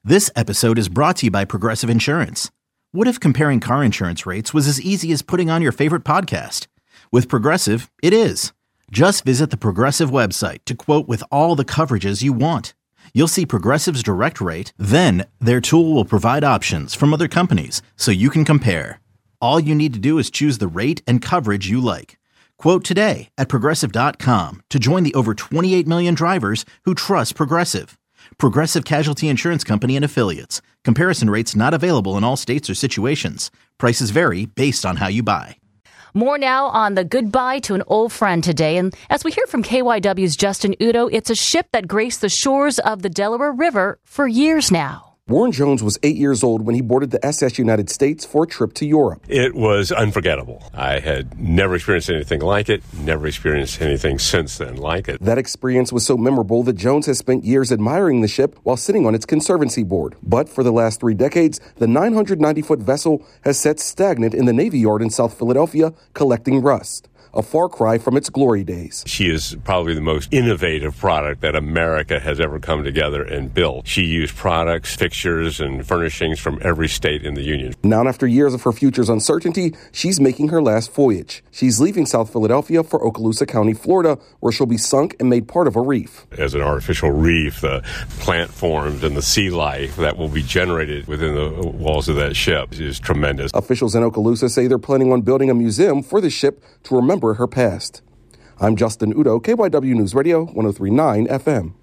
This episode is brought to you by Progressive Insurance. What if comparing car insurance rates was as easy as putting on your favorite podcast? With Progressive, it is. Just visit the Progressive website to quote with all the coverages you want. You'll see Progressive's direct rate, then their tool will provide options from other companies so you can compare. All you need to do is choose the rate and coverage you like. Quote today at Progressive.com to join the over 28 million drivers who trust Progressive. Progressive Casualty Insurance Company and Affiliates. Comparison rates not available in all states or situations. Prices vary based on how you buy. More now on the goodbye to an old friend today. And as we hear from KYW's Justin Udo, it's a ship that graced the shores of the Delaware River for years now. Warren Jones was 8 years old when he boarded the SS United States for a trip to Europe. It was unforgettable. I had never experienced anything like it, never experienced anything since then like it. That experience was so memorable that Jones has spent years admiring the ship while sitting on its conservancy board. But for the last 3 decades, the 990-foot vessel has sat stagnant in the Navy Yard in South Philadelphia, collecting rust. A far cry from its glory days. She is probably the most innovative product that America has ever come together and built. She used products, fixtures, and furnishings from every state in the Union. Now, after years of her future's uncertainty, she's making her last voyage. She's leaving South Philadelphia for Okaloosa County, Florida, where she'll be sunk and made part of a reef. As an artificial reef, the plant forms and the sea life that will be generated within the walls of that ship is tremendous. Officials in Okaloosa say they're planning on building a museum for the ship to remember her past. I'm Justin Udo, KYW News Radio, 103.9 FM.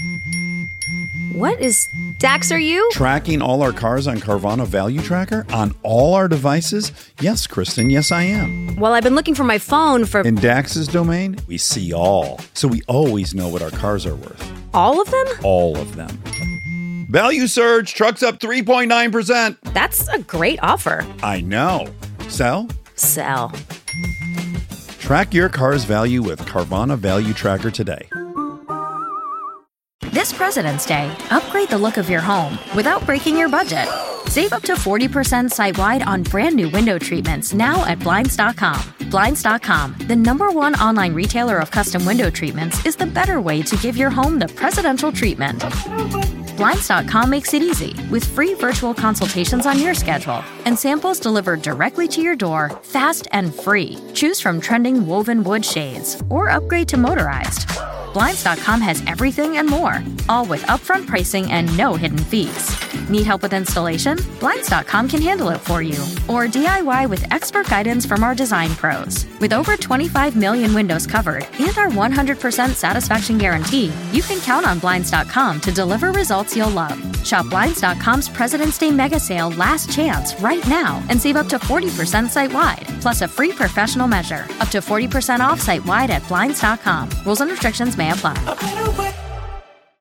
What is Dax, are you? Tracking all our cars on Carvana Value Tracker on all our devices? Yes, Kristen, yes, I am. Well, I've been looking for my phone for... In Dax's domain, we see all. So we always know what our cars are worth. All of them? All of them. Value surge, trucks up 3.9%. That's a great offer. I know. Sell? Sell. Track your car's value with Carvana Value Tracker today. This President's Day, upgrade the look of your home without breaking your budget. Save up to 40% site-wide on brand new window treatments now at Blinds.com. Blinds.com, the #1 online retailer of custom window treatments, is the better way to give your home the presidential treatment. Blinds.com makes it easy with free virtual consultations on your schedule and samples delivered directly to your door, fast and free. Choose from trending woven wood shades or upgrade to motorized. Blinds.com has everything and more, all with upfront pricing and no hidden fees. Need help with installation? Blinds.com can handle it for you. Or DIY with expert guidance from our design pros. With over 25 million windows covered and our 100% satisfaction guarantee, you can count on Blinds.com to deliver results you'll love. Shop Blinds.com's President's Day Mega Sale Last Chance right now and save up to 40% site-wide, plus a free professional measure. Up to 40% off site-wide at Blinds.com. Rules and restrictions may apply.